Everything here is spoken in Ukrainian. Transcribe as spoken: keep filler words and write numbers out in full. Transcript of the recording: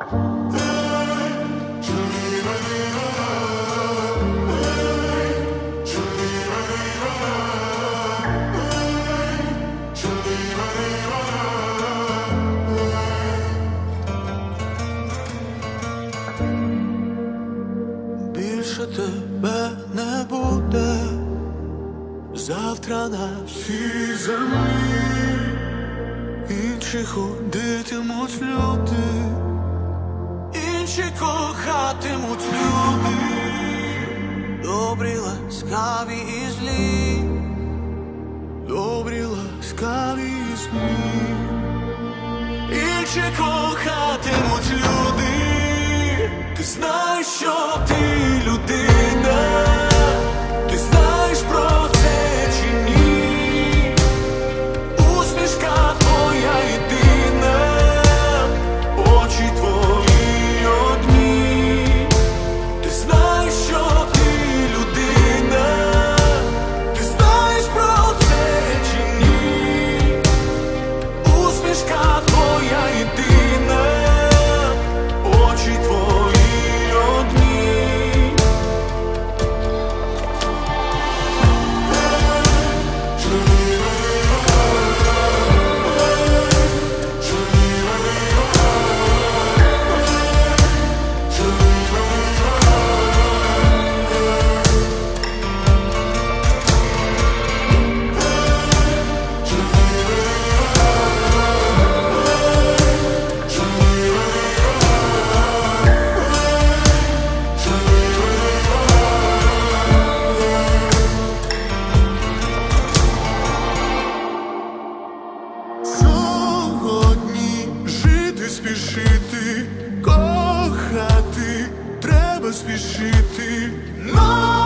Більше тебе не буде завтра на всій землі. Інші ходитимуть люди, інші кохатимуть люди, добрі, ласкаві і злі, добрі, ласкаві і злі, інші кохатимуть люди. Ти знаєш, що ти людина, ти знаєш про це чи ні? Усмішка твоя єдина, очі твої одні. Ти знаєш, що ти людина, ти знаєш про це чи ні? Усмішка твоя єдина, очі твої. Спішити, кохати, треба спішити.